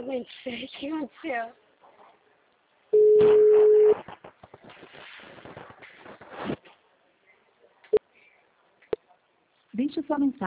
Não sei o que aconteceu. Deixe sua mensagem.